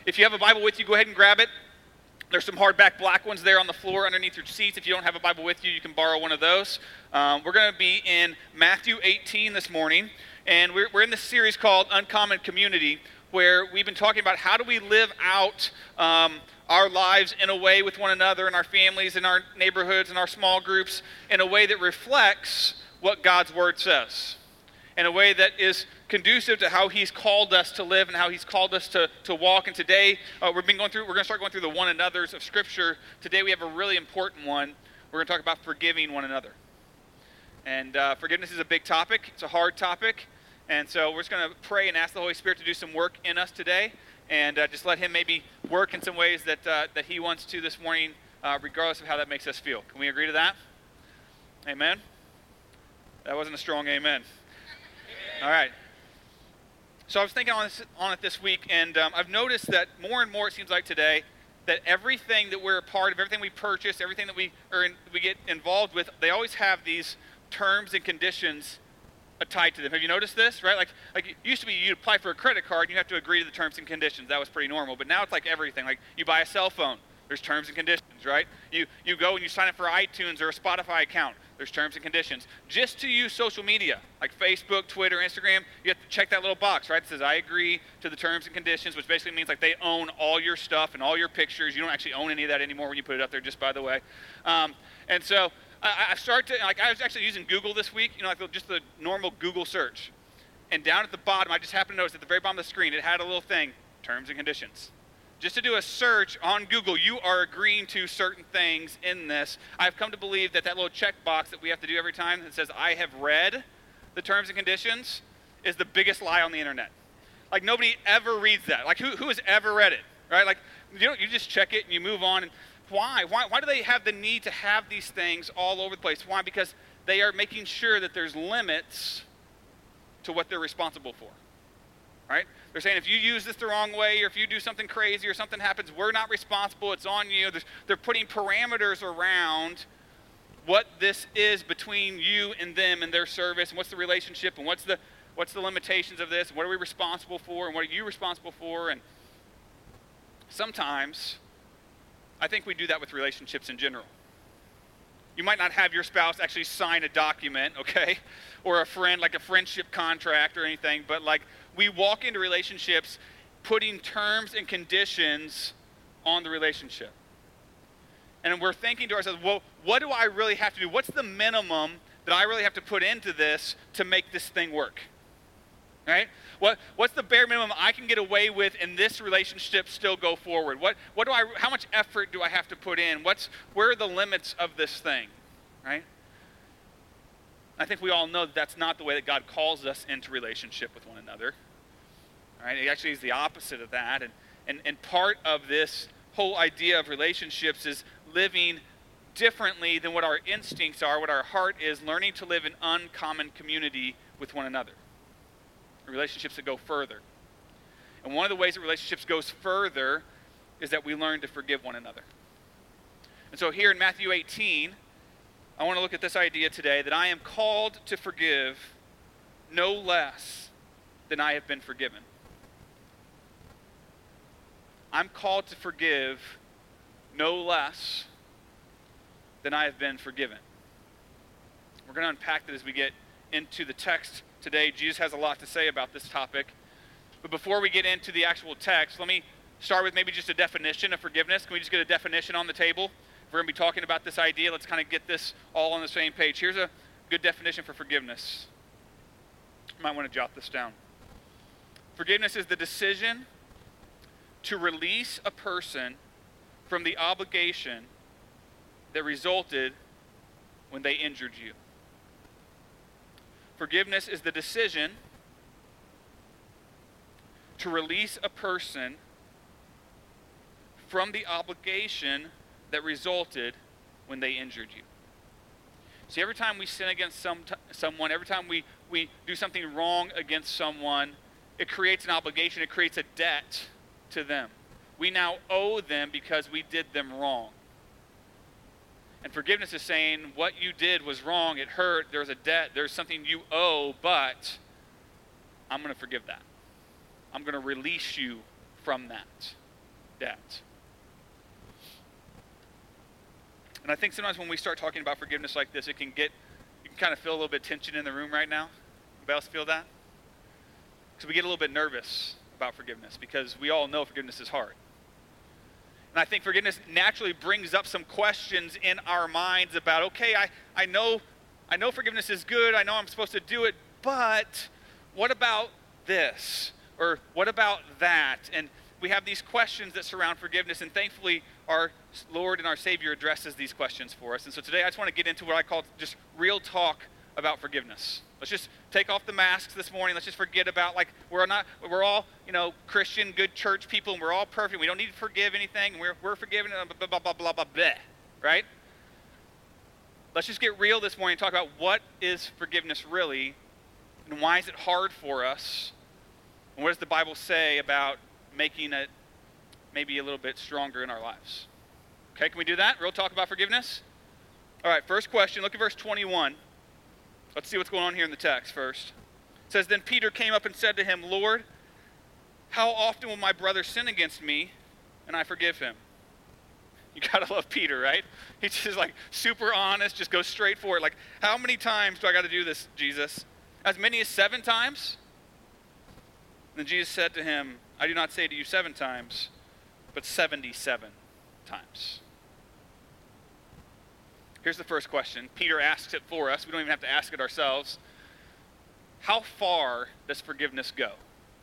if you have a Bible with you, go ahead and grab it. There's some hardback black ones there on the floor underneath your seats. If you don't have a Bible with you, you can borrow one of those. We're going to be in Matthew 18 this morning, and we're in this series called Uncommon Community, where we've been talking about how do we live out our lives in a way with one another, in our families, in our neighborhoods, in our small groups, in a way that reflects what God's Word says, in a way that is conducive to how He's called us to live and how He's called us to walk. And today, we're going to start going through the one another's of Scripture. Today we have a really important one. We're going to talk about forgiving one another. And forgiveness is a big topic. It's a hard topic. And so we're just going to pray and ask the Holy Spirit to do some work in us today, and just let Him maybe work in some ways that He wants to this morning, regardless of how that makes us feel. Can we agree to that? Amen? That wasn't a strong amen. All right. So I was thinking on it this week, and I've noticed that more and more it seems like today that everything that we're a part of, everything we purchase, everything that we get involved with, they always have these terms and conditions tied to them. Have you noticed this? Right? Like it used to be you'd apply for a credit card, and you have to agree to the terms and conditions. That was pretty normal. But now it's like everything. Like you buy a cell phone, there's terms and conditions, right? You go and you sign up for iTunes or a Spotify account. There's terms and conditions. Just to use social media, like Facebook, Twitter, Instagram, you have to check that little box, right? It says, I agree to the terms and conditions, which basically means like they own all your stuff and all your pictures. You don't actually own any of that anymore when you put it up there, just by the way. And so I started to, I was actually using Google this week, like just the normal Google search. And down at the bottom, I just happened to notice at the very bottom of the screen, it had a little thing, terms and conditions. Just to do a search on Google, you are agreeing to certain things in this. I've come to believe that little checkbox that we have to do every time that says, I have read the terms and conditions, is the biggest lie on the internet. Like, nobody ever reads that. Like, who has ever read it, right? Like, you just check it and you move on. And why? Why do they have the need to have these things all over the place? Why? Because they are making sure that there's limits to what they're responsible for. Right? They're saying if you use this the wrong way or if you do something crazy or something happens, we're not responsible, it's on you. They're putting parameters around what this is between you and them and their service, and what's the relationship, and what's the limitations of this, and what are we responsible for, and what are you responsible for. And sometimes I think we do that with relationships in general. You might not have your spouse actually sign a document, okay, or a friend, like a friendship contract or anything, but like we walk into relationships putting terms and conditions on the relationship. And we're thinking to ourselves, well, what do I really have to do? What's the minimum that I really have to put into this to make this thing work? Right? What's the bare minimum I can get away with in this relationship still go forward? How much effort do I have to put in? Where are the limits of this thing? Right? I think we all know that that's not the way that God calls us into relationship with one another. Right? It actually is the opposite of that. And part of this whole idea of relationships is living differently than what our instincts are, what our heart is, learning to live in uncommon community with one another. Relationships that go further. And one of the ways that relationships goes further is that we learn to forgive one another. And so here in Matthew 18, I want to look at this idea today that I am called to forgive no less than I have been forgiven. I'm called to forgive no less than I have been forgiven. We're going to unpack that as we get into the text today. Jesus has a lot to say about this topic. But before we get into the actual text, let me start with maybe just a definition of forgiveness. Can we just get a definition on the table? If we're going to be talking about this idea, let's kind of get this all on the same page. Here's a good definition for forgiveness. You might want to jot this down. Forgiveness is the decision to release a person from the obligation that resulted when they injured you. Forgiveness is the decision to release a person from the obligation that resulted when they injured you. See, every time we sin against someone, every time we do something wrong against someone, it creates an obligation, it creates a debt to them. We now owe them because we did them wrong. And forgiveness is saying what you did was wrong, it hurt, there's a debt, there's something you owe, but I'm going to forgive that. I'm going to release you from that. dads. And I think sometimes when we start talking about forgiveness like this, you can kind of feel a little bit of tension in the room right now. Anybody else feel that? Because we get a little bit nervous about forgiveness because we all know forgiveness is hard. And I think forgiveness naturally brings up some questions in our minds about, okay, I know forgiveness is good. I know I'm supposed to do it, but what about this? Or what about that? And we have these questions that surround forgiveness, and thankfully our Lord and our Savior addresses these questions for us. And so today I just want to get into what I call just real talk about forgiveness. Let's just take off the masks this morning. Let's just forget about, like, we're all, Christian, good church people, and we're all perfect. We don't need to forgive anything. We're forgiven, blah, blah, blah, blah, blah, blah, right? Let's just get real this morning and talk about what is forgiveness really, and why is it hard for us, and what does the Bible say about making it maybe a little bit stronger in our lives. Okay, can we do that? Real talk about forgiveness? All right, first question, look at verse 21. Let's see what's going on here in the text first. It says, "Then Peter came up and said to him, 'Lord, how often will my brother sin against me and I forgive him?'" You gotta love Peter, right? He's just like super honest, just goes straight for it. Like, how many times do I gotta do this, Jesus? As many as 7 times? Then Jesus said to him, "I do not say to you 7 times, but 77 times." Here's the first question. Peter asks it for us. We don't even have to ask it ourselves. How far does forgiveness go?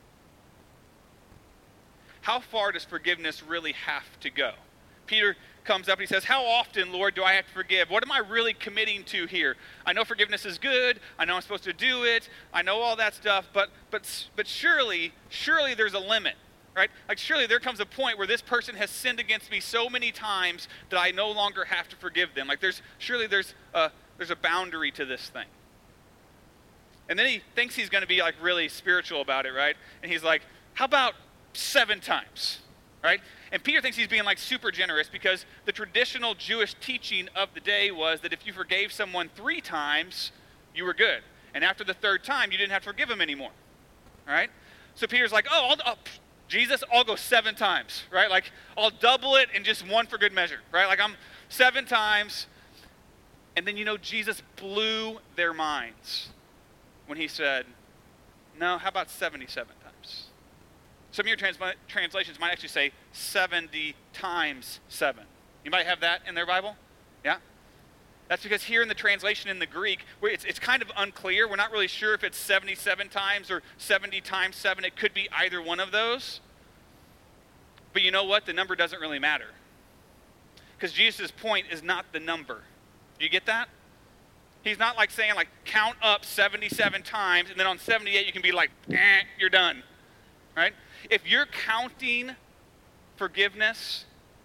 How far does forgiveness really have to go? Peter comes up and he says, "How often, Lord, do I have to forgive? What am I really committing to here? I know forgiveness is good. I know I'm supposed to do it. I know all that stuff, but surely there's a limit, right? Like, surely there comes a point where this person has sinned against me so many times that I no longer have to forgive them. Like, there's a boundary to this thing." And then he thinks he's going to be like really spiritual about it, right? And he's like, "How about 7 times?" Right? And Peter thinks he's being like super generous because the traditional Jewish teaching of the day was that if you forgave someone 3 times, you were good. And after the 3rd time, you didn't have to forgive them anymore. All right? So Peter's like, Jesus, I'll go 7 times, right? Like, I'll double it and just 1 for good measure, right? Like, I'm 7 times. And then, Jesus blew their minds when he said, "No, how about 77 times? Some of your translations might actually say 70 times 7. You might have that in their Bible? Yeah? That's because here in the translation in the Greek, it's kind of unclear. We're not really sure if it's 77 times or 70 times 7. It could be either one of those. But you know what? The number doesn't really matter. Because Jesus' point is not the number. Do you get that? He's not like saying, like, count up 77 times, and then on 78 you can be like, you're done. Right? If you're counting forgiveness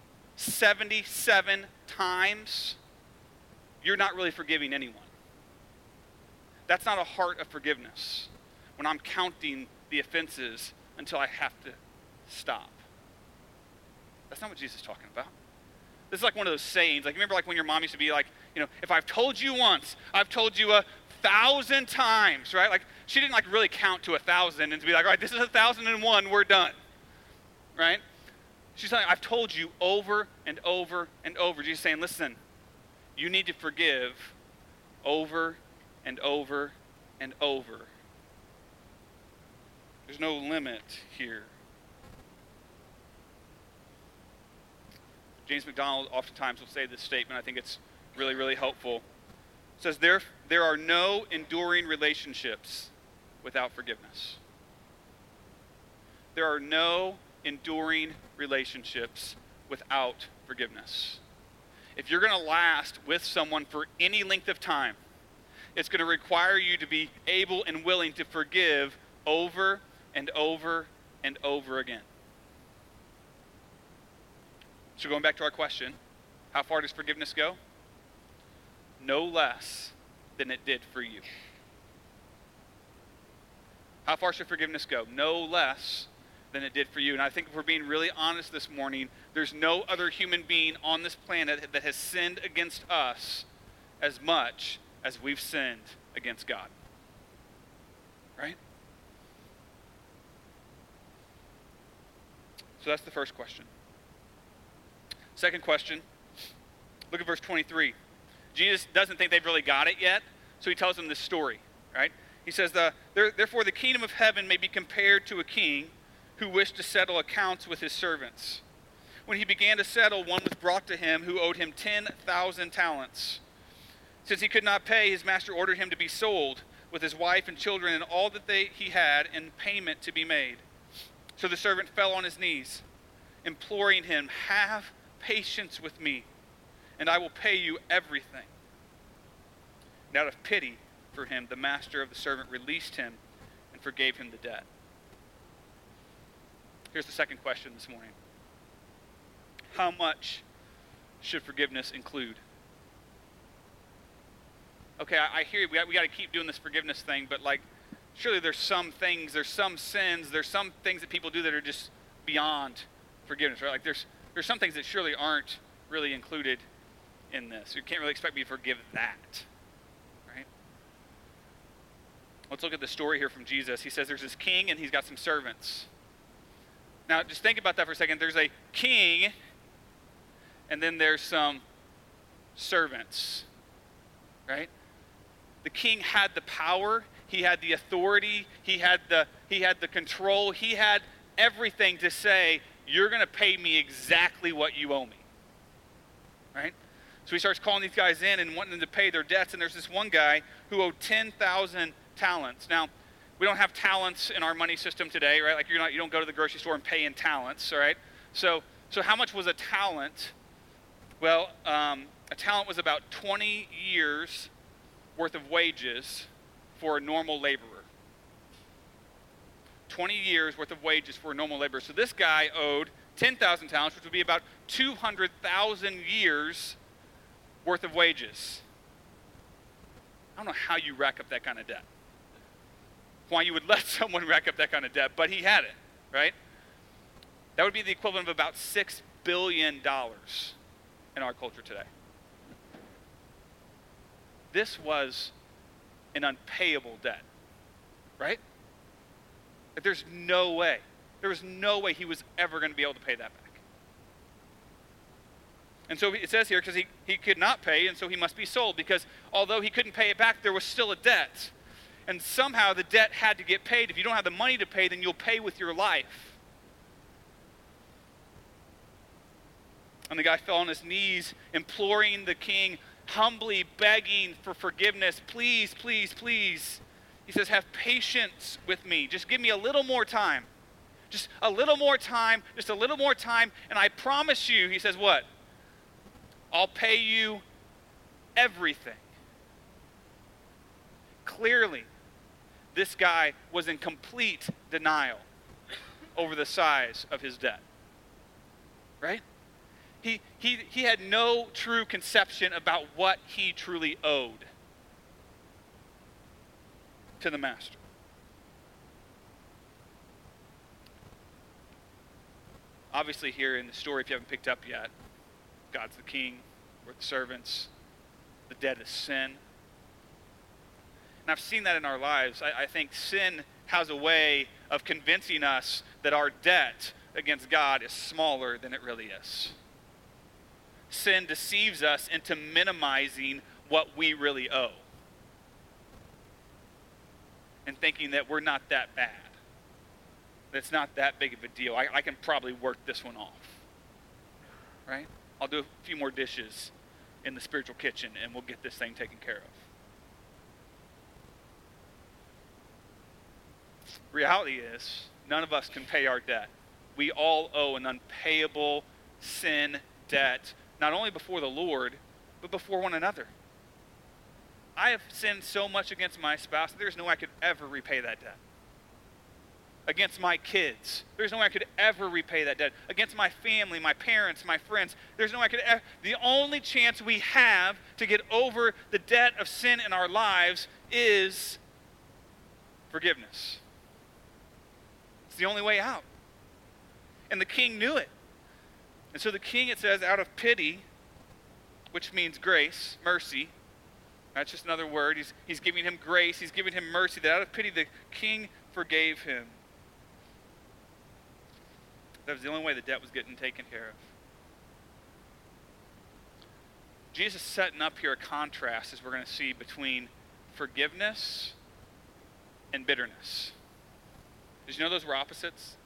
77 times, you're not really forgiving anyone. That's not a heart of forgiveness, when I'm counting the offenses until I have to stop. That's not what Jesus is talking about. This is like one of those sayings. Like, remember, like, when your mom used to be like, if I've told you once, I've told you 1,000 times, right? Like, she didn't like really count to 1,000 and to be like, all right, this is 1,001, we're done, right? She's saying, I've told you over and over and over. Jesus is saying, listen, you need to forgive over and over and over. There's no limit here. James MacDonald oftentimes will say this statement. I think it's really, really helpful. It says, there are no enduring relationships without forgiveness. There are no enduring relationships without forgiveness. If you're going to last with someone for any length of time, it's going to require you to be able and willing to forgive over and over and over again. So going back to our question, how far does forgiveness go? No less than it did for you. How far should forgiveness go? No less than it did for you. And I think if we're being really honest this morning, there's no other human being on this planet that has sinned against us as much as we've sinned against God. Right? So that's the first question. Second question, look at verse 23. Jesus doesn't think they've really got it yet, so he tells them this story, right? He says, therefore the kingdom of heaven may be compared to a king who wished to settle accounts with his servants. When he began to settle, one was brought to him who owed him 10,000 talents. Since he could not pay, his master ordered him to be sold with his wife and children and all that he had in payment to be made. So the servant fell on his knees, imploring him, have patience with me, and I will pay you everything. And out of pity for him, the master of the servant released him and forgave him the debt. Here's the second question this morning. How much should forgiveness include? Okay, I hear you. We got to keep doing this forgiveness thing, but surely there's some things, there's some sins, there's some things that people do that are just beyond forgiveness, right? There's some things that surely aren't really included in this. You can't really expect me to forgive that, right? Let's look at the story here from Jesus. He says there's this king and he's got some servants. Now, just think about that for a second. There's a king, and then there's some servants, right? The king had the power, he had the authority, he had the control, he had everything to say, you're going to pay me exactly what you owe me, right? So he starts calling these guys in and wanting them to pay their debts, and there's this one guy who owed 10,000 talents. Now, we don't have talents in our money system today, right? You don't go to the grocery store and pay in talents, all right? So how much was a talent? Well, a talent was about 20 years worth of wages for a normal laborer. 20 years worth of wages for a normal laborer. So this guy owed 10,000 talents, which would be about 200,000 years worth of wages. I don't know how you rack up that kind of debt. Why you would let someone rack up that kind of debt, but he had it, right? That would be the equivalent of about $6 billion in our culture today. This was an unpayable debt, right? There's no way. There was no way he was ever going to be able to pay that back. And so it says here, because he could not pay, and so he must be sold, because although he couldn't pay it back, there was still a debt. And somehow the debt had to get paid. If you don't have the money to pay, then you'll pay with your life. And the guy fell on his knees, imploring the king, humbly begging for forgiveness. Please, please, please. He says, have patience with me. Just give me a little more time. Just a little more time. Just a little more time. And I promise you, he says what? I'll pay you everything. Clearly, this guy was in complete denial over the size of his debt. Right? He had no true conception about what he truly owed to the master. Obviously here in the story, if you haven't picked up yet, God's the king, we're the servants, the debt is sin. And I've seen that in our lives. I think sin has a way of convincing us that our debt against God is smaller than it really is. Sin deceives us into minimizing what we really owe and thinking that we're not that bad, that it's not that big of a deal. I can probably work this one off, right? I'll do a few more dishes in the spiritual kitchen and we'll get this thing taken care of. Reality is, none of us can pay our debt. We all owe an unpayable sin debt, not only before the Lord, but before one another. I have sinned so much against my spouse that there's no way I could ever repay that debt. Against my kids, there's no way I could ever repay that debt. Against my family, my parents, my friends, there's no way I could ever. The only chance we have to get over the debt of sin in our lives is forgiveness. It's the only way out. And the king knew it. And so the king, it says, out of pity, which means grace, mercy. That's just another word. He's giving him grace. He's giving him mercy. That out of pity, the king forgave him. That was the only way the debt was getting taken care of. Jesus is setting up here a contrast, as we're going to see, between forgiveness and bitterness. Did you know those were opposites?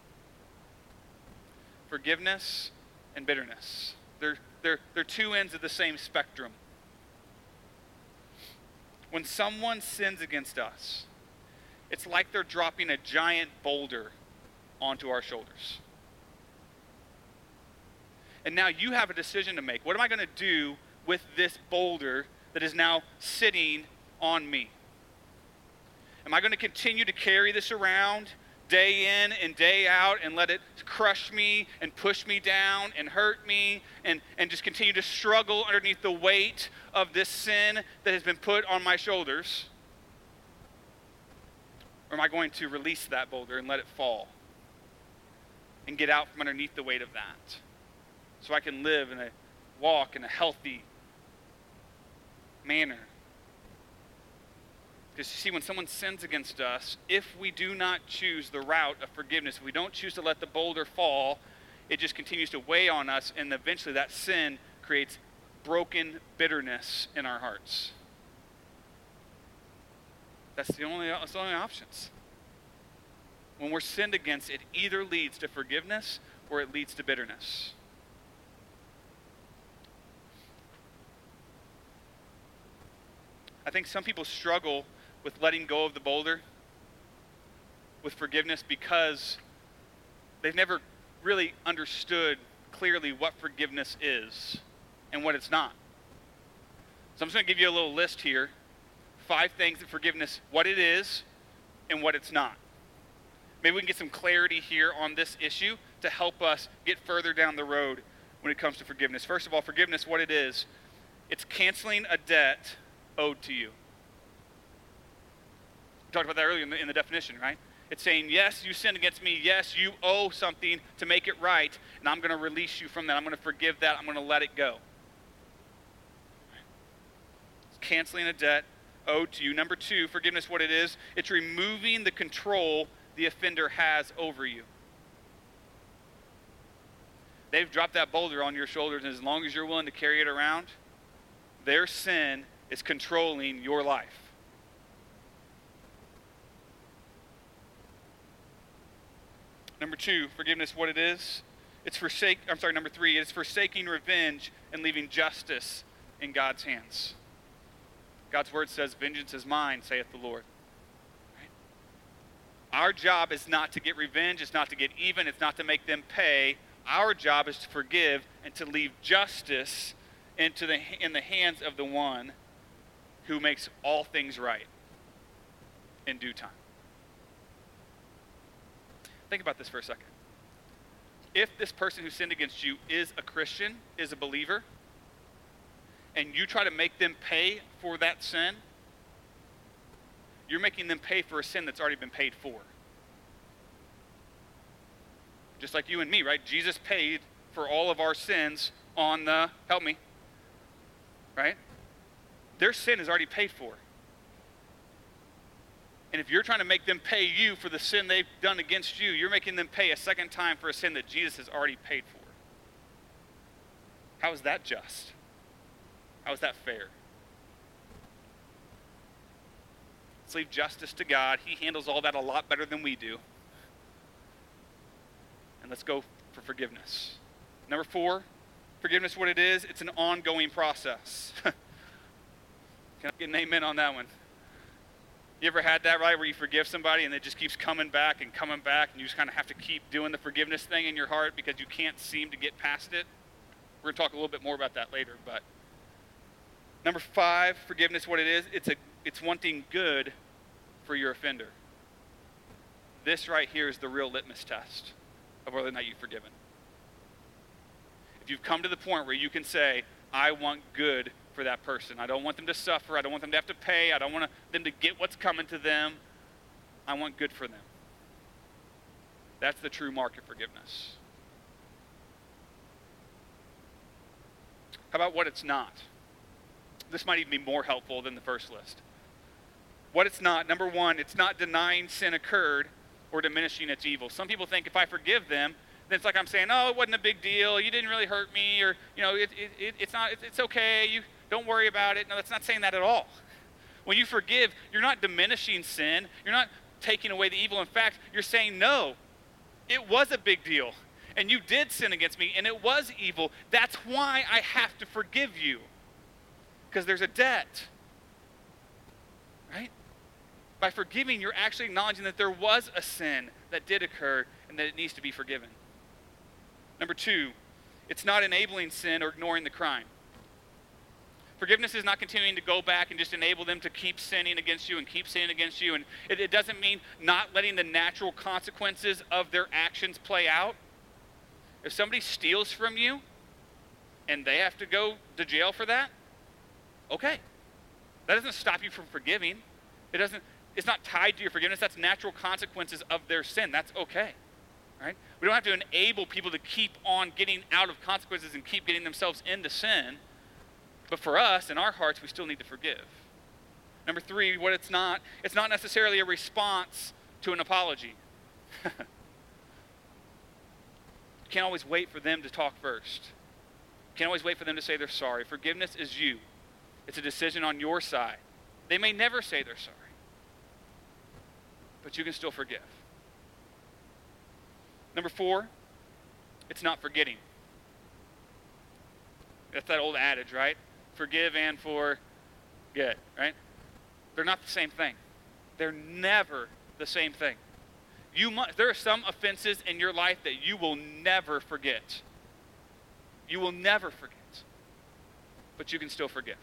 Forgiveness and bitterness. They're two ends of the same spectrum. When someone sins against us, it's like they're dropping a giant boulder onto our shoulders. And now you have a decision to make. What am I going to do with this boulder that is now sitting on me? Am I going to continue to carry this around day in and day out and let it crush me and push me down and hurt me and just continue to struggle underneath the weight of this sin that has been put on my shoulders? Or am I going to release that boulder and let it fall and get out from underneath the weight of that so I can live and walk in a healthy manner? Because you see, when someone sins against us, if we do not choose the route of forgiveness, if we don't choose to let the boulder fall, it just continues to weigh on us, and eventually that sin creates broken bitterness in our hearts. That's the only options. When we're sinned against, it either leads to forgiveness or it leads to bitterness. I think some people struggle with letting go of the boulder, with forgiveness, because they've never really understood clearly what forgiveness is and what it's not. So I'm just going to give you a little list here. 5 things that forgiveness, what it is and what it's not. Maybe we can get some clarity here on this issue to help us get further down the road when it comes to forgiveness. First of all, forgiveness, what it is, it's canceling a debt owed to you. We talked about that earlier in the definition, right? It's saying, yes, you sinned against me. Yes, you owe something to make it right, and I'm going to release you from that. I'm going to forgive that. I'm going to let it go. It's canceling a debt owed to you. Number 2, forgiveness, what it is, it's removing the control the offender has over you. They've dropped that boulder on your shoulders, and as long as you're willing to carry it around, their sin is controlling your life. Number 2, forgiveness, what it is, number 3, it's forsaking revenge and leaving justice in God's hands. God's word says, vengeance is mine, saith the Lord. Right? Our job is not to get revenge, it's not to get even, it's not to make them pay. Our job is to forgive and to leave justice in the hands of the one who makes all things right in due time. Think about this for a second. If this person who sinned against you is a Christian, is a believer, and you try to make them pay for that sin, you're making them pay for a sin that's already been paid for. Just like you and me, right? Jesus paid for all of our sins on the, help me, right? Their sin is already paid for. And if you're trying to make them pay you for the sin they've done against you, you're making them pay a second time for a sin that Jesus has already paid for. How is that just? How is that fair? Let's leave justice to God. He handles all that a lot better than we do. And let's go for forgiveness. Number 4, forgiveness, what it is, it's an ongoing process. Can I get an amen on that one? You ever had that, right, where you forgive somebody and it just keeps coming back, and you just kind of have to keep doing the forgiveness thing in your heart because you can't seem to get past it? We're going to talk a little bit more about that later. But number 5, forgiveness, what it is, it's wanting good for your offender. This right here is the real litmus test of whether or not you've forgiven. If you've come to the point where you can say, I want good for that person. I don't want them to suffer. I don't want them to have to pay. I don't want them to get what's coming to them. I want good for them. That's the true mark of forgiveness. How about what it's not? This might even be more helpful than the first list. What it's not, number 1, it's not denying sin occurred or diminishing its evil. Some people think if I forgive them, then it's like I'm saying, oh, it wasn't a big deal. You didn't really hurt me, or it's okay. You don't worry about it. No, that's not saying that at all. When you forgive, you're not diminishing sin. You're not taking away the evil. In fact, you're saying, no, it was a big deal, and you did sin against me, and it was evil. That's why I have to forgive you, because there's a debt, right? By forgiving, you're actually acknowledging that there was a sin that did occur and that it needs to be forgiven. Number 2, it's not enabling sin or ignoring the crime. Forgiveness is not continuing to go back and just enable them to keep sinning against you and keep sinning against you. And it doesn't mean not letting the natural consequences of their actions play out. If somebody steals from you and they have to go to jail for that, okay. That doesn't stop you from forgiving. It's not tied to your forgiveness. That's natural consequences of their sin. That's okay. Right? We don't have to enable people to keep on getting out of consequences and keep getting themselves into sin. But for us, in our hearts, we still need to forgive. Number 3, it's not necessarily a response to an apology. You can't always wait for them to talk first. You can't always wait for them to say they're sorry. Forgiveness is you. It's a decision on your side. They may never say they're sorry, but you can still forgive. Number 4, it's not forgetting. That's that old adage, right? Forgive and forget, right? They're not the same thing. They're never the same thing. There are some offenses in your life that you will never forget. You will never forget. But you can still forgive.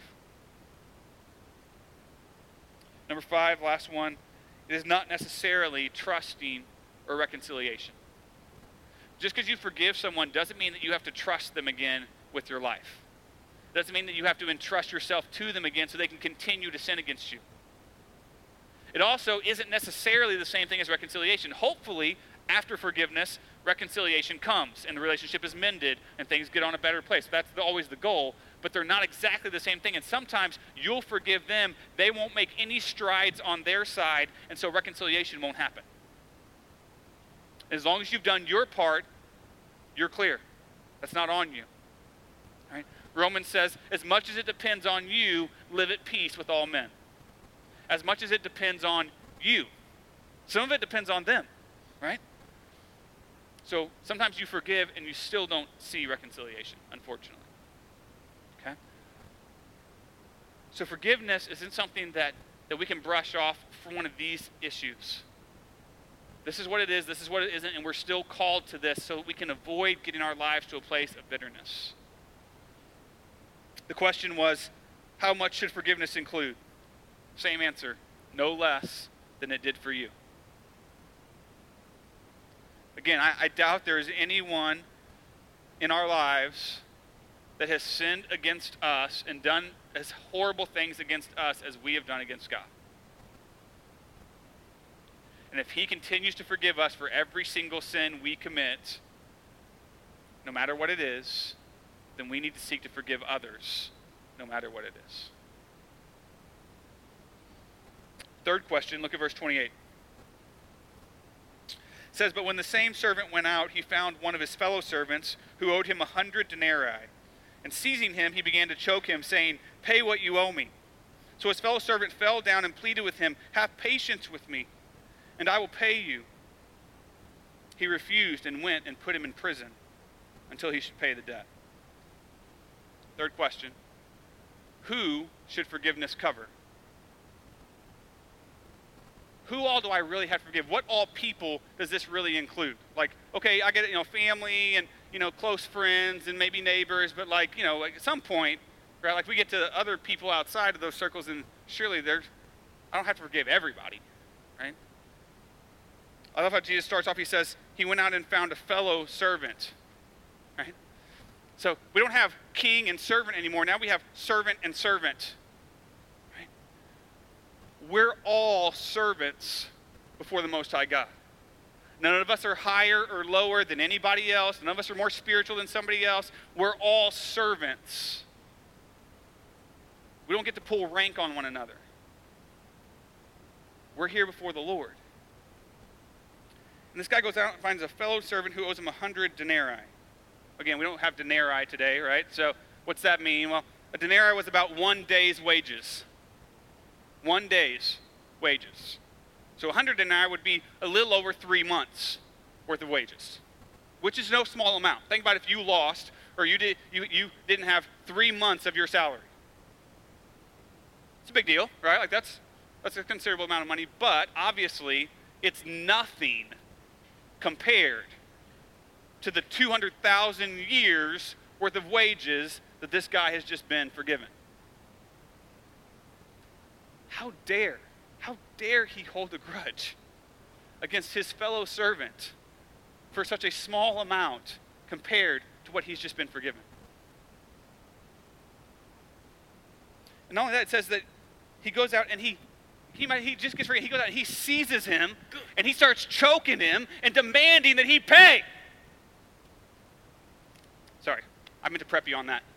Number 5, last one, it is not necessarily trusting or reconciliation. Just because you forgive someone doesn't mean that you have to trust them again with your life. Doesn't mean that you have to entrust yourself to them again so they can continue to sin against you. It also isn't necessarily the same thing as reconciliation. Hopefully, after forgiveness, reconciliation comes and the relationship is mended and things get on a better place. That's always the goal, but they're not exactly the same thing. And sometimes you'll forgive them, they won't make any strides on their side, and so reconciliation won't happen. As long as you've done your part, you're clear. That's not on you. Right? Romans says, as much as it depends on you, live at peace with all men. As much as it depends on you. Some of it depends on them, right? So sometimes you forgive and you still don't see reconciliation, unfortunately. Okay? So forgiveness isn't something that we can brush off for one of these issues. This is what it is, this is what it isn't, and we're still called to this so that we can avoid getting our lives to a place of bitterness. The question was, how much should forgiveness include? Same answer, no less than it did for you. Again, I doubt there is anyone in our lives that has sinned against us and done as horrible things against us as we have done against God. And if he continues to forgive us for every single sin we commit, no matter what it is, then we need to seek to forgive others, no matter what it is. Third question, look at verse 28. It says, but when the same servant went out, he found one of his fellow servants who owed him 100 denarii. And seizing him, he began to choke him, saying, pay what you owe me. So his fellow servant fell down and pleaded with him, have patience with me, and I will pay you. He refused and went and put him in prison until he should pay the debt. Third question, who should forgiveness cover? Who all do I really have to forgive? What all people does this really include? Like, okay, I get it, family and, close friends and maybe neighbors, but like at some point, right, like we get to other people outside of those circles and surely I don't have to forgive everybody, right? I love how Jesus starts off, he says, he went out and found a fellow servant, right? So we don't have king and servant anymore. Now we have servant and servant. Right? We're all servants before the Most High God. None of us are higher or lower than anybody else. None of us are more spiritual than somebody else. We're all servants. We don't get to pull rank on one another. We're here before the Lord. And this guy goes out and finds a fellow servant who owes him 100 denarii. Again, we don't have denarii today, right? So what's that mean? Well, a denarii was about 1 day's wages. 1 day's wages. So 100 denarii would be a little over 3 months worth of wages, which is no small amount. Think about if you lost or you didn't have 3 months of your salary. It's a big deal, right? Like that's a considerable amount of money, but obviously it's nothing compared to the 200,000 years worth of wages that this guy has just been forgiven. How dare he hold a grudge against his fellow servant for such a small amount compared to what he's just been forgiven? And not only that, it says that he goes out and he just gets ready. He goes out and he seizes him and he starts choking him and demanding that he pay. Sorry, I meant to prep you on that.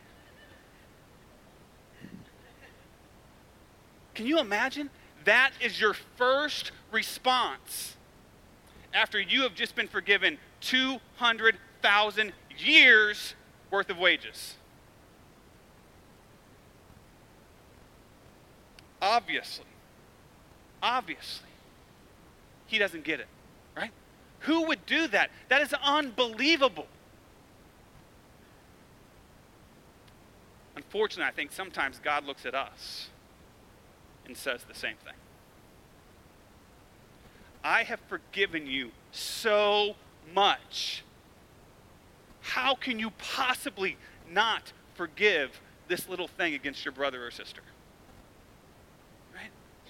Can you imagine? That is your first response after you have just been forgiven 200,000 years worth of wages. Obviously, he doesn't get it, right? Who would do that? That is unbelievable. Unfortunately, I think sometimes God looks at us and says the same thing. I have forgiven you so much. How can you possibly not forgive this little thing against your brother or sister? Right?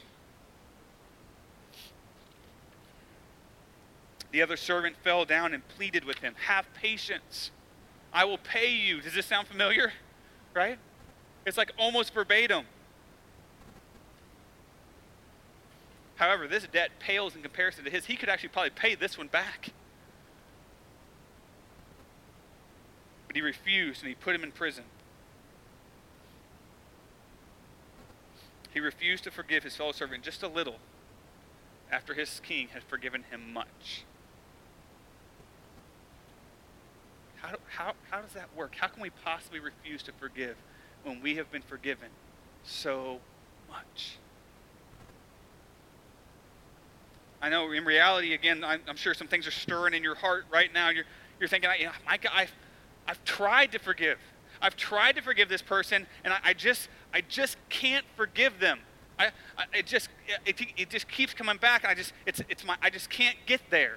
The other servant fell down and pleaded with him, "Have patience. I will pay you." Does this sound familiar? Right? It's like almost verbatim. However, this debt pales in comparison to his. He could actually probably pay this one back. But he refused and he put him in prison. He refused to forgive his fellow servant just a little after his king had forgiven him much. How does that work? How can we possibly refuse to forgive when we have been forgiven so much? I know in reality, again, I'm sure some things are stirring in your heart right now. You're thinking, Micah, I've tried to forgive. I've tried to forgive this person, and I just can't forgive them. It just keeps coming back, and I just can't get there.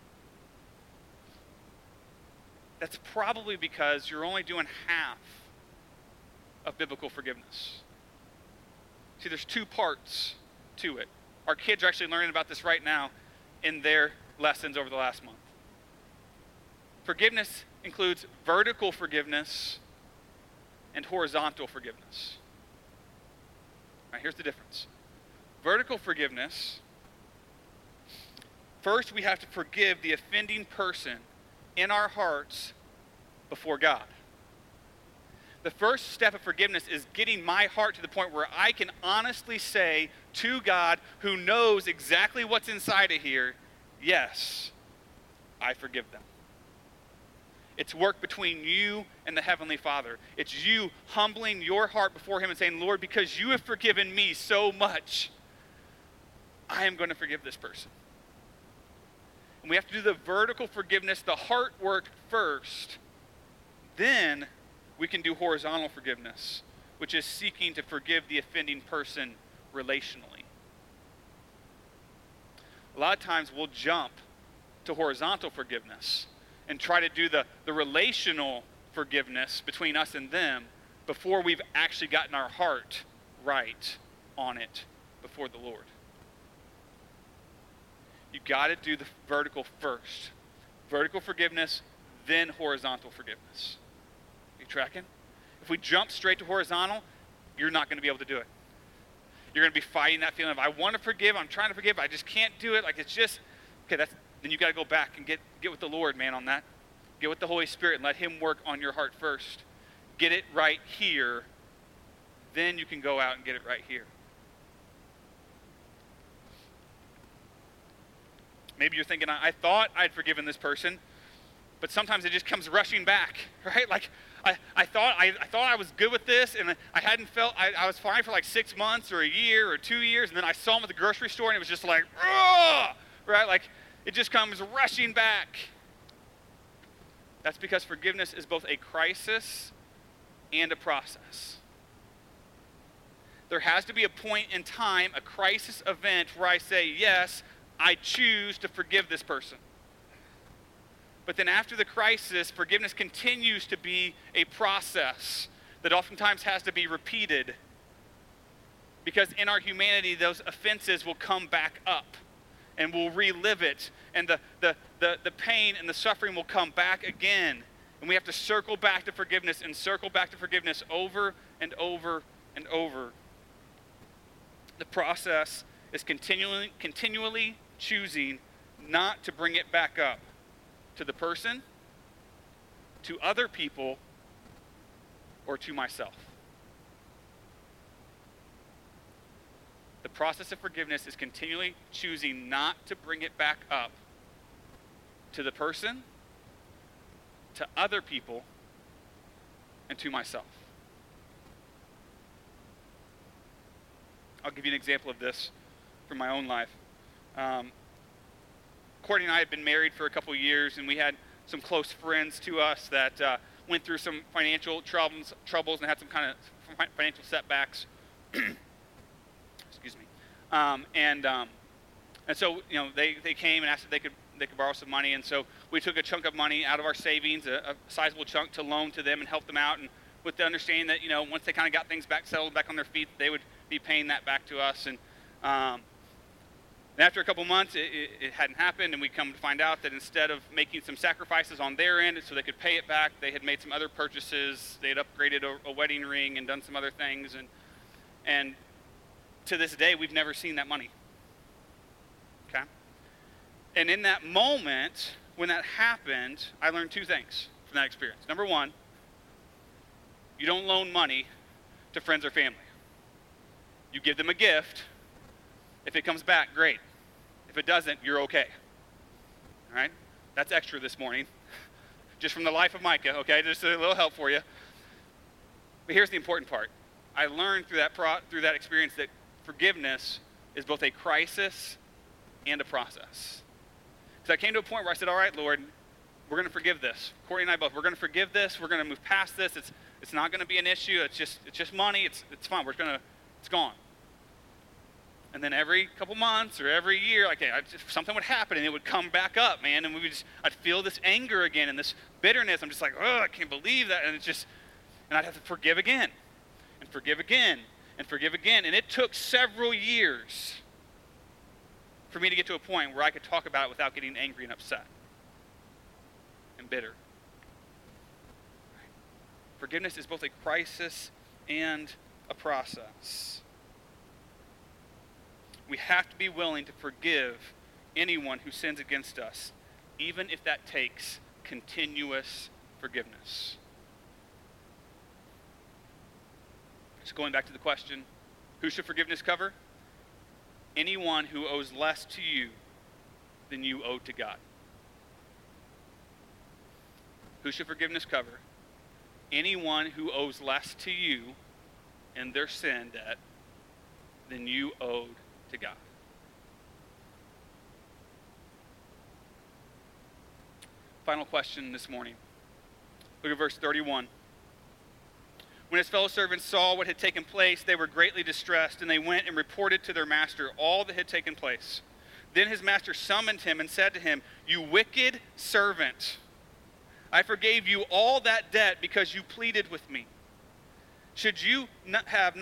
That's probably because you're only doing half of biblical forgiveness. See, there's 2 parts to it. Our kids are actually learning about this right now in their lessons over the last month. Forgiveness includes vertical forgiveness and horizontal forgiveness. All right, here's the difference. Vertical forgiveness, first we have to forgive the offending person in our hearts before God. The first step of forgiveness is getting my heart to the point where I can honestly say to God, who knows exactly what's inside of here, yes, I forgive them. It's work between you and the Heavenly Father. It's you humbling your heart before Him and saying, Lord, because you have forgiven me so much, I am going to forgive this person. And we have to do the vertical forgiveness, the heart work first. Then we can do horizontal forgiveness, which is seeking to forgive the offending person relationally. A lot of times we'll jump to horizontal forgiveness and try to do the relational forgiveness between us and them before we've actually gotten our heart right on it before the Lord. You've got to do the vertical first. Vertical forgiveness, then horizontal forgiveness. You tracking? If we jump straight to horizontal, you're not going to be able to do it. You're going to be fighting that feeling of, I want to forgive, I'm trying to forgive, I just can't do it. Like it's just, okay, then you got to go back and get with the Lord, man, on that. Get with the Holy Spirit and let Him work on your heart first. Get it right here. Then you can go out and get it right here. Maybe you're thinking, I thought I'd forgiven this person, but sometimes it just comes rushing back, right? Like, I thought I was good with this, and I hadn't felt, I was fine for like 6 months or a year or 2 years, and then I saw him at the grocery store, and it was just like, ugh, right? Like, it just comes rushing back. That's because forgiveness is both a crisis and a process. There has to be a point in time, a crisis event, where I say, yes, I choose to forgive this person. But then after the crisis, forgiveness continues to be a process that oftentimes has to be repeated. Because in our humanity, those offenses will come back up, and we'll relive it, and the pain and the suffering will come back again. And we have to circle back to forgiveness and circle back to forgiveness over and over and over. The process is continually choosing not to bring it back up to the person, to other people, or to myself. The process of forgiveness is continually choosing not to bring it back up to the person, to other people, and to myself. I'll give you an example of this from my own life. Courtney and I had been married for a couple of years, and we had some close friends to us that went through some financial troubles and had some kind of financial setbacks. Excuse me. And so, you know, they came and asked if they could borrow some money, and so we took a chunk of money out of our savings, a sizable chunk, to loan to them and help them out, and with the understanding that, you know, once they kind of got things back settled, back on their feet, they would be paying that back to us. And after a couple months, it hadn't happened, and we come to find out that instead of making some sacrifices on their end so they could pay it back, they had made some other purchases. They had upgraded a wedding ring and done some other things, and to this day, we've never seen that money. Okay? And in that moment, when that happened, I learned two things from that experience. Number one, you don't loan money to friends or family. You give them a gift. If it comes back, great. If it doesn't, you're okay. All right? That's extra this morning. Just from the life of Micah, okay? Just a little help for you. But here's the important part. I learned through that experience that forgiveness is both a crisis and a process. Because I came to a point where I said, all right, Lord, we're going to forgive this. Courtney and I both, we're going to forgive this. We're going to move past this. It's not going to be an issue. It's just money. It's fine. It's gone. And then every couple months or every year, like, something would happen and it would come back up, man. And I'd feel this anger again and this bitterness. I'm just like, oh, I can't believe that. And I'd have to forgive again and forgive again and forgive again. And it took several years for me to get to a point where I could talk about it without getting angry and upset and bitter. Forgiveness is both a crisis and a process. We have to be willing to forgive anyone who sins against us, even if that takes continuous forgiveness. Just going back to the question, who should forgiveness cover? Anyone who owes less to you than you owe to God. Who should forgiveness cover? Anyone who owes less to you in their sin debt than you owed to God. Final question this morning. Look at verse 31. When his fellow servants saw what had taken place, they were greatly distressed, and they went and reported to their master all that had taken place. Then his master summoned him and said to him, "You wicked servant, I forgave you all that debt because you pleaded with me. Should you not have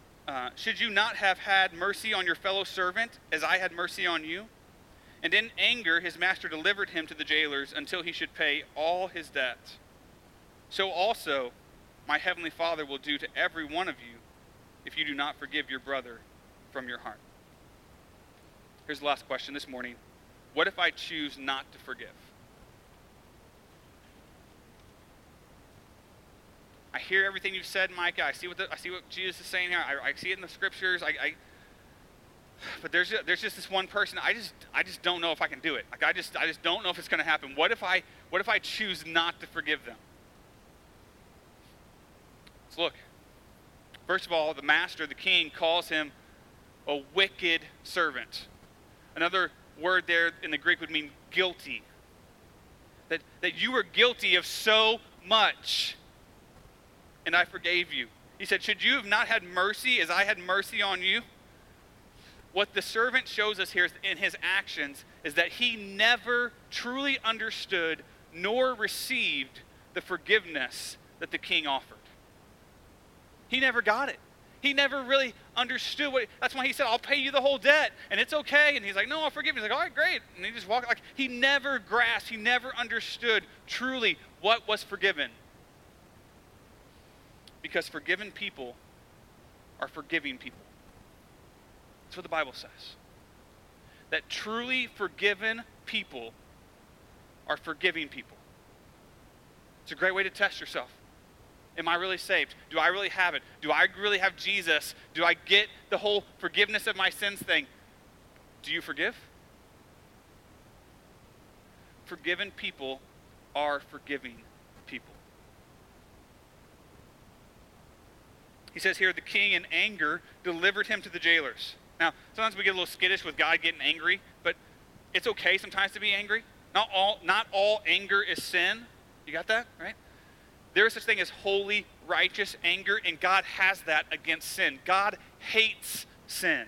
had mercy on your fellow servant as I had mercy on you?" And in anger his master delivered him to the jailers until he should pay all his debt. So also my heavenly Father will do to every one of you if you do not forgive your brother from your heart. Here's the last question this morning. What if I choose not to forgive? I hear everything you've said, Micah. I see what Jesus is saying here. I see it in the scriptures. But there's just this one person. I just don't know if I can do it. Like I just don't know if it's going to happen. What if I choose not to forgive them? Let's look. First of all, the master, the king, calls him a wicked servant. Another word there in the Greek would mean guilty. That you were guilty of so much, and I forgave you. He said, should you have not had mercy as I had mercy on you? What the servant shows us here in his actions is that he never truly understood nor received the forgiveness that the king offered. He never got it. He never really understood that's why he said, I'll pay you the whole debt, and it's okay. And he's like, no, I'll forgive you. He's like, all right, great. And he just walked, like, he never grasped, he never understood truly what was forgiven. Because forgiven people are forgiving people. That's what the Bible says. That truly forgiven people are forgiving people. It's a great way to test yourself. Am I really saved? Do I really have it? Do I really have Jesus? Do I get the whole forgiveness of my sins thing? Do you forgive? Forgiven people are forgiving people. He says here, the king in anger delivered him to the jailers. Now, sometimes we get a little skittish with God getting angry, but it's okay sometimes to be angry. Not all anger is sin. You got that, right? There is such thing as holy, righteous anger, and God has that against sin. God hates sin.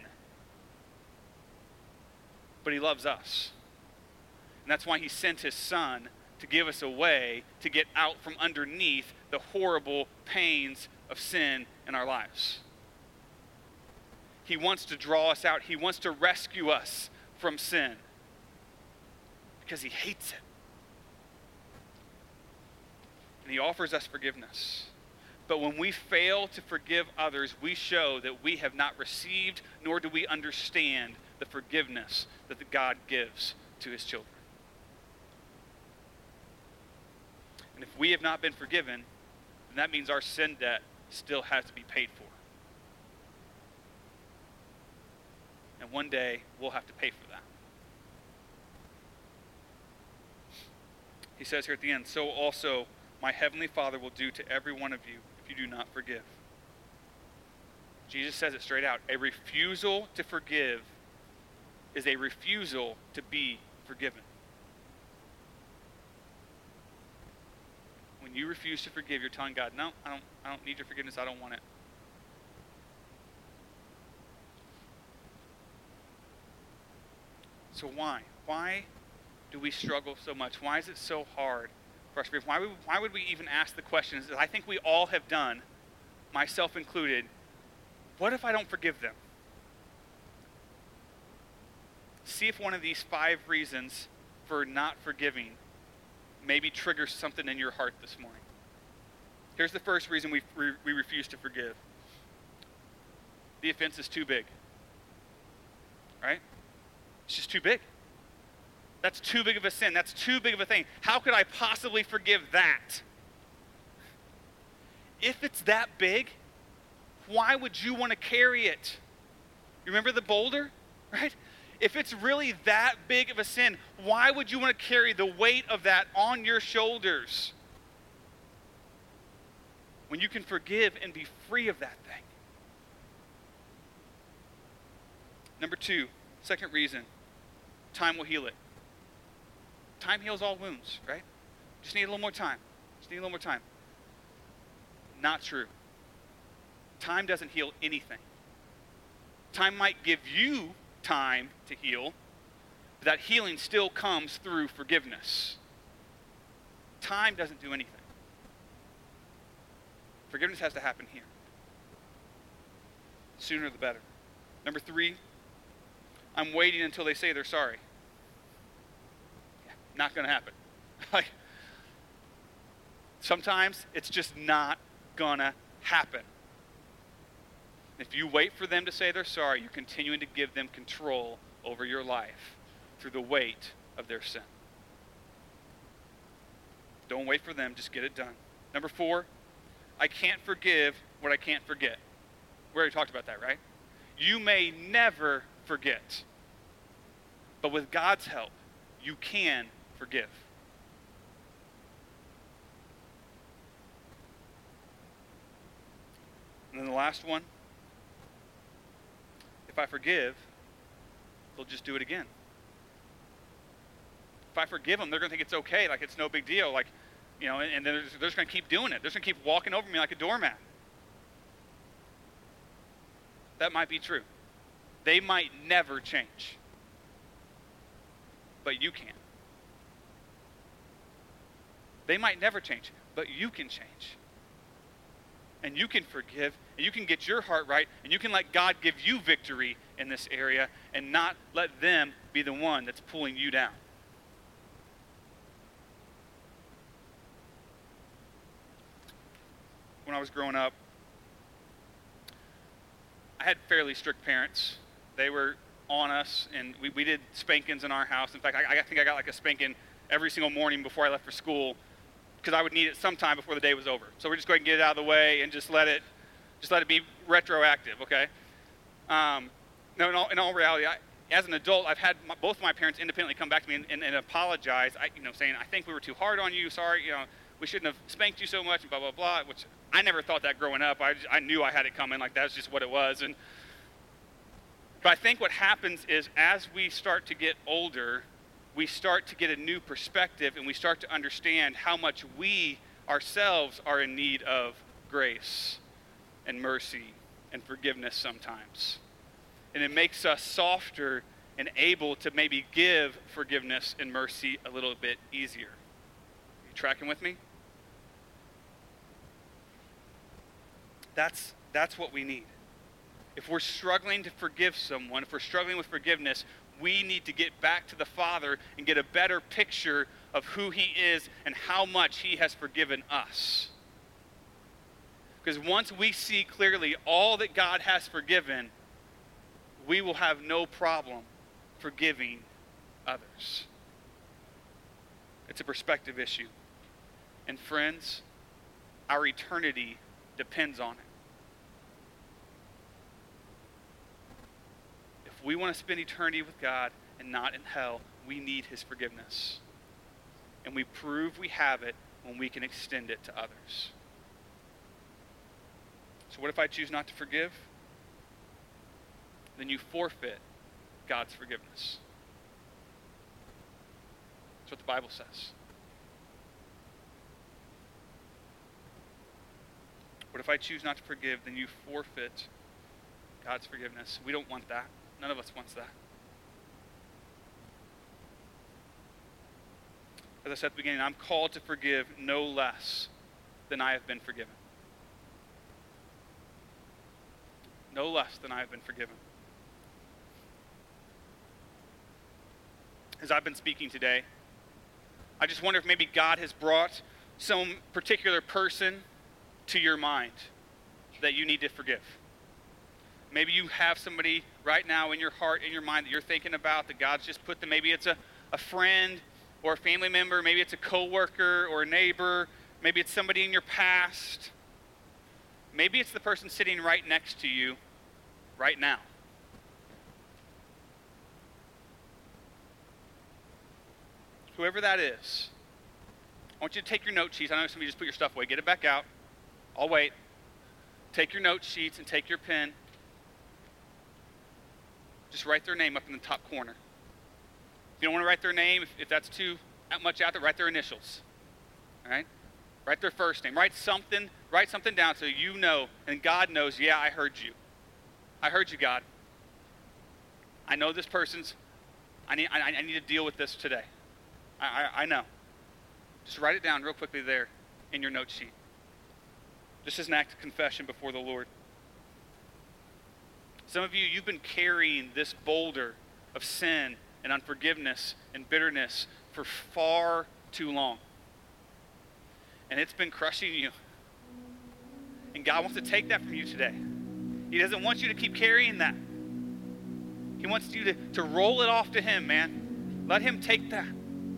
But he loves us. And that's why he sent his son to give us a way to get out from underneath the horrible pains of sin in our lives. He wants to draw us out. He wants to rescue us from sin because he hates it. And he offers us forgiveness. But when we fail to forgive others, we show that we have not received nor do we understand the forgiveness that God gives to his children. And if we have not been forgiven, then that means our sin debt still has to be paid for. And one day, we'll have to pay for that. He says here at the end, so also my heavenly Father will do to every one of you if you do not forgive. Jesus says it straight out. A refusal to forgive is a refusal to be forgiven. When you refuse to forgive, you're telling God, no, I don't need your forgiveness. I don't want it. So why? Why do we struggle so much? Why is it so hard for us to forgive? Why would we even ask the questions that I think we all have done, myself included? What if I don't forgive them? See if one of these 5 reasons for not forgiving maybe triggers something in your heart this morning. Here's the first reason we refuse to forgive. The offense is too big. Right? It's just too big. That's too big of a sin. That's too big of a thing. How could I possibly forgive that? If it's that big, why would you want to carry it? You remember the boulder? Right? If it's really that big of a sin, why would you want to carry the weight of that on your shoulders? When you can forgive and be free of that thing. Number 2, second reason, time will heal it. Time heals all wounds, right? Just need a little more time. Not true. Time doesn't heal anything. Time might give you time to heal, but that healing still comes through forgiveness. Time doesn't do anything. Forgiveness has to happen here. Sooner the better. Number 3, I'm waiting until they say they're sorry. Not going to happen. Sometimes it's just not going to happen. If you wait for them to say they're sorry, you're continuing to give them control over your life through the weight of their sin. Don't wait for them, just get it done. Number 4, I can't forgive what I can't forget. We already talked about that, right? You may never forget. But with God's help, you can forgive. And then the last one, if I forgive, they'll just do it again. If I forgive them, they're going to think it's okay, like it's no big deal, like, and they're just going to keep doing it. They're just going to keep walking over me like a doormat. That might be true. They might never change. But you can. They might never change, but you can change. And you can forgive, and you can get your heart right, and you can let God give you victory in this area and not let them be the one that's pulling you down. When I was growing up, I had fairly strict parents. They were on us, and we did spankings in our house. In fact, I think I got like a spanking every single morning before I left for school, because I would need it sometime before the day was over. So we're just going to get it out of the way and just let it be retroactive, okay? No, in all reality, as an adult, I've had both my parents independently come back to me and apologize, saying, I think we were too hard on you, sorry, we shouldn't have spanked you so much, and blah, blah, blah, which I never thought that growing up. I knew I had it coming, like that's just what it was. But I think what happens is as we start to get older, we start to get a new perspective, and we start to understand how much we ourselves are in need of grace and mercy and forgiveness sometimes. And it makes us softer and able to maybe give forgiveness and mercy a little bit easier. You tracking with me? That's what we need. If we're struggling to forgive someone, if we're struggling with forgiveness, we need to get back to the Father and get a better picture of who He is and how much He has forgiven us. Because once we see clearly all that God has forgiven, we will have no problem forgiving others. It's a perspective issue. And friends, our eternity depends on it. If we want to spend eternity with God and not in hell, we need His forgiveness. And we prove we have it when we can extend it to others. So what if I choose not to forgive? Then you forfeit God's forgiveness. That's what the Bible says. What if I choose not to forgive? Then you forfeit God's forgiveness. We don't want that. None of us wants that. As I said at the beginning, I'm called to forgive no less than I have been forgiven. No less than I have been forgiven. As I've been speaking today, I just wonder if maybe God has brought some particular person to your mind that you need to forgive. Maybe you have somebody right now in your heart, in your mind that you're thinking about, that God's just put them. Maybe it's a friend or a family member. Maybe it's a coworker or a neighbor. Maybe it's somebody in your past. Maybe it's the person sitting right next to you right now. Whoever that is, I want you to take your note sheets. I know some of you just put your stuff away. Get it back out. I'll wait. Take your note sheets and take your pen. Just write their name up in the top corner. If you don't want to write their name, if that's too much out there, write their initials. All right? Write their first name. Write something down so you know and God knows, yeah, I heard you. I heard you, God. I know this person's, I need to deal with this today. I know. Just write it down real quickly there in your note sheet. Just as an act of confession before the Lord. Some of you, you've been carrying this boulder of sin and unforgiveness and bitterness for far too long. And it's been crushing you. And God wants to take that from you today. He doesn't want you to keep carrying that. He wants you to roll it off to Him, man. Let Him take that.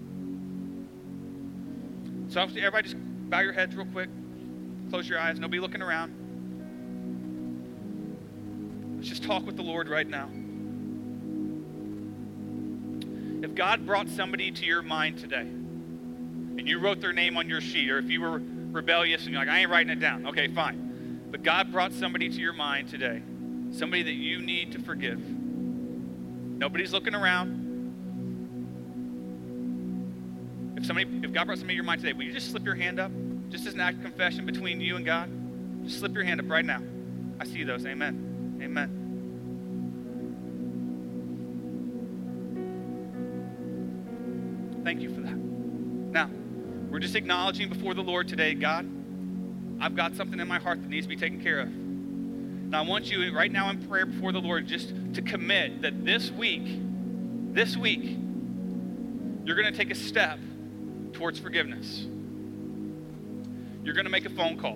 So everybody just bow your heads real quick. Close your eyes. Nobody looking around. Let's just talk with the Lord right now. If God brought somebody to your mind today, and you wrote their name on your sheet, or if you were rebellious and you're like, I ain't writing it down, okay, fine. But God brought somebody to your mind today, somebody that you need to forgive. Nobody's looking around. If God brought somebody to your mind today, will you just slip your hand up? Just as an act of confession between you and God? Just slip your hand up right now. I see those. Amen. Amen. Thank you for that. Now, we're just acknowledging before the Lord today, God, I've got something in my heart that needs to be taken care of. And I want you right now in prayer before the Lord just to commit that this week, you're going to take a step towards forgiveness. You're going to make a phone call.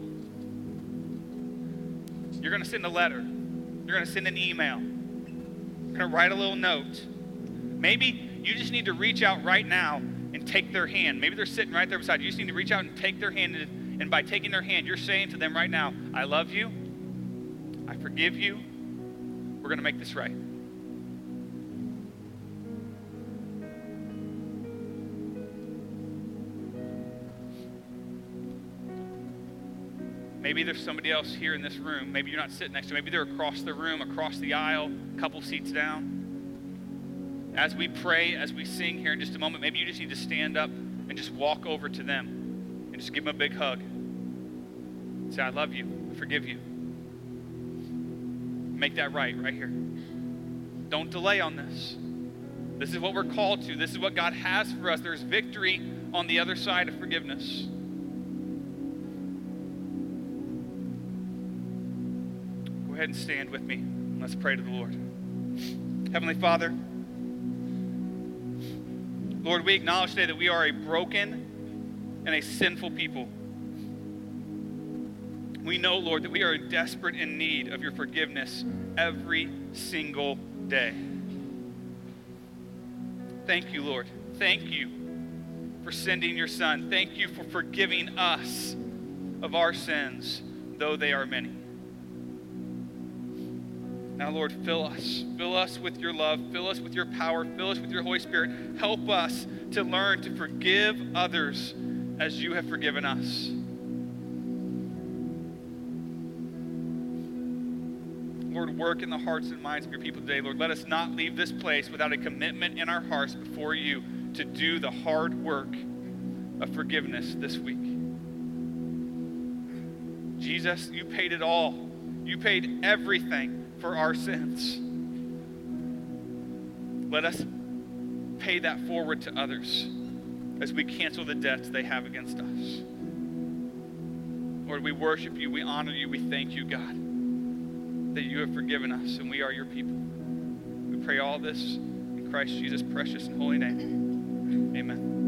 You're going to send a letter. You're going to send an email. You're going to write a little note. Maybe you just need to reach out right now and take their hand. Maybe they're sitting right there beside you. You just need to reach out and take their hand. And by taking their hand, you're saying to them right now, I love you. I forgive you. We're going to make this right. Maybe there's somebody else here in this room. Maybe you're not sitting next to them. Maybe they're across the room, across the aisle, a couple seats down. As we pray, as we sing here in just a moment, maybe you just need to stand up and just walk over to them and just give them a big hug. Say, I love you. I forgive you. Make that right here. Don't delay on this. This is what we're called to. This is what God has for us. There's victory on the other side of forgiveness. Go ahead and stand with me. Let's pray to the Lord. Heavenly Father, Lord, we acknowledge today that we are a broken and a sinful people. We know, Lord, that we are desperate in need of your forgiveness every single day. Thank you, Lord. Thank you for sending your Son. Thank you for forgiving us of our sins, though they are many. Now, Lord, fill us with your love, fill us with your power, fill us with your Holy Spirit. Help us to learn to forgive others as you have forgiven us. Lord, work in the hearts and minds of your people today. Lord, let us not leave this place without a commitment in our hearts before you to do the hard work of forgiveness this week. Jesus, you paid it all. You paid everything for our sins. Let us pay that forward to others as we cancel the debts they have against us. Lord, we worship you, we honor you, we thank you, God, that you have forgiven us and we are your people. We pray all this in Christ Jesus' precious and holy name. Amen.